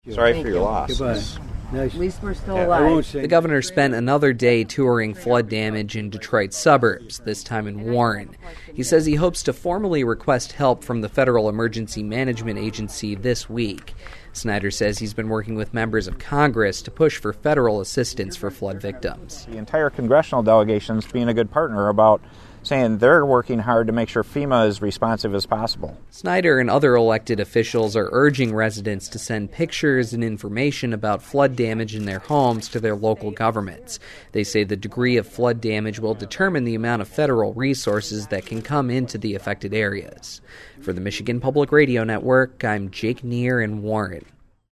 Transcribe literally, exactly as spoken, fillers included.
Sorry Thank for your you. loss. Goodbye. Nice. At least we're still Yeah, I won't alive. say. The governor spent another day touring flood damage in Detroit suburbs, this time in Warren. He says he hopes to formally request help from the Federal Emergency Management Agency this week. Snyder says he's been working with members of Congress to push for federal assistance for flood victims. The entire congressional delegation's being a good partner about saying they're working hard to make sure FEMA is responsive as possible. Snyder and other elected officials are urging residents to send pictures and information about flood damage in their homes to their local governments. They say the degree of flood damage will determine the amount of federal resources that can come into the affected areas. For the Michigan Public Radio Network, I'm Jake Neer in Warren.